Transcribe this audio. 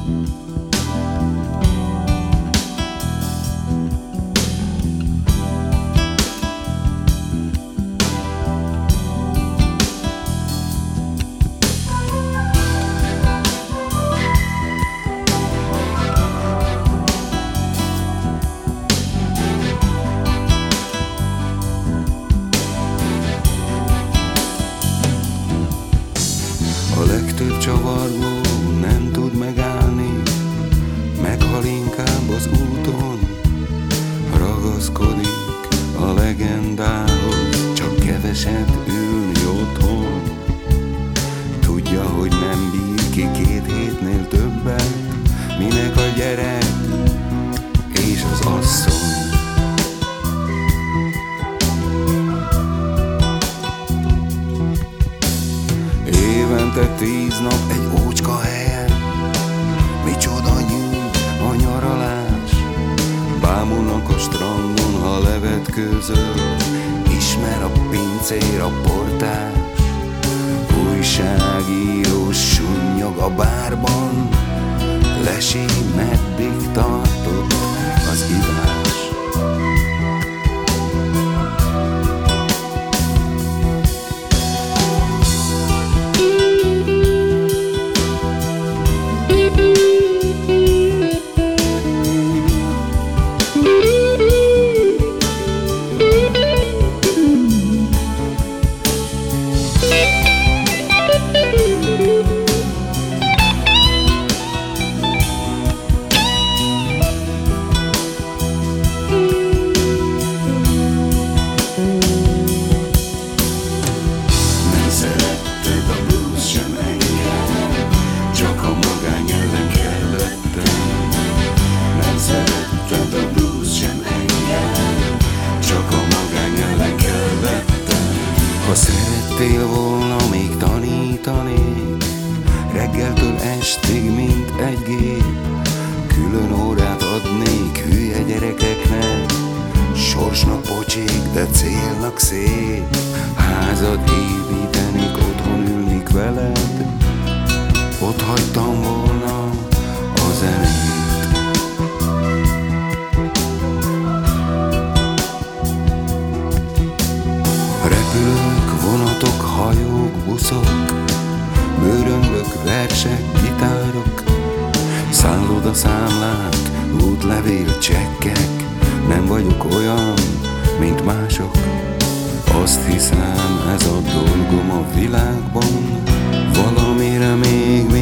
A legtöbb csavargó nem tud megállni, meghal inkább az úton, ragaszkodik a legendához, csak keveset ülni otthon. Tudja, hogy nem bír ki 2 hétnél többet, minek a gyerek és az asszony. Évente 10 nap egy ócska helyen, micsoda nyűg a nyaralás. Bámulnak a strandon, ha levetkőzöl, ismer a pincér, a portás. Újságíró sunnyog a bárban, lesíj, meddig tartott az ivás. Ha szerettél volna, még tanítanék, reggeltől estig, mint egy gép. Külön órát adnék hülye gyerekeknek, sorsnak pocsék, de célnak szép. Házat építenék, otthon ülnék veled, ott hagytam volna a zenét. Repülők, vonatok, hajók, buszok, bőröndök, versek, gitárok, szállodaszámlák, útlevél, csekkek. Nem vagyok olyan, mint mások, azt hiszem ez a dolgom a világban. Valamire még